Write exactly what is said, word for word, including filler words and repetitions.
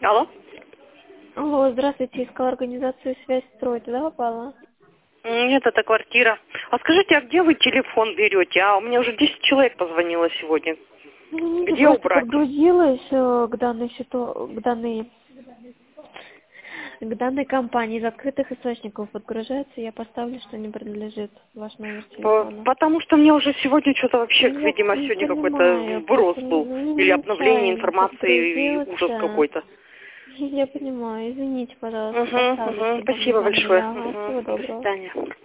Алло? Алло, здравствуйте, искала организацию «Связь строй». Туда попала? Нет, это квартира. А скажите, а где вы телефон берете? А у меня уже десять человек позвонило сегодня. Извините, Где просто убрать? подгрузилась э, к данной ситу... к данной к данной компании из открытых источников подгружается, я поставлю, что не принадлежит ваш номер По- телефона. Потому что мне уже сегодня что-то вообще, Я видимо, не сегодня какой-то понимаю, вброс просто не, был. не Или обновление нечаянно информации, и ужас подгрузился. какой-то. Я понимаю, извините, пожалуйста, Угу, поставлю, угу. чтобы не Спасибо звонили. большое. Ага, Угу. всего До доброго. свидания.